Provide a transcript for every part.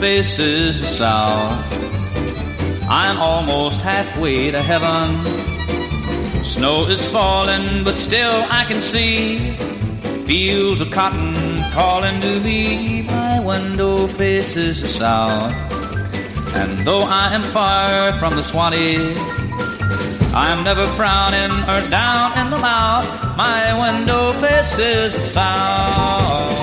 faces the south. I'm almost halfway to heaven. Snow is falling, but still I can see fields of cotton calling to me. My window faces the south. And though I am far from the Swanee, I'm never frowning or down in the mouth. My window faces the south.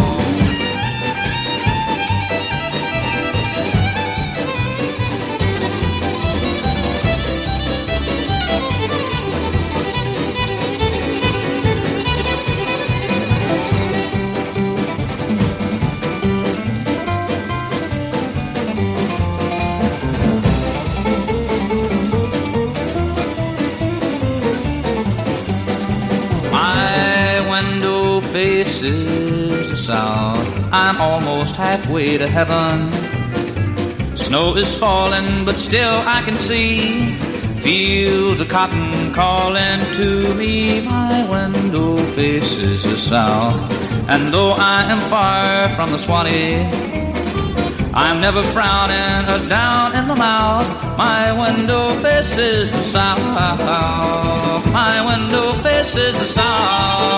Faces the south. I'm almost halfway to heaven. Snow is falling, but still I can see fields of cotton calling to me. My window faces the south. And though I am far from the Swanee, I'm never frowning or down in the mouth. My window faces the south. My window faces the south.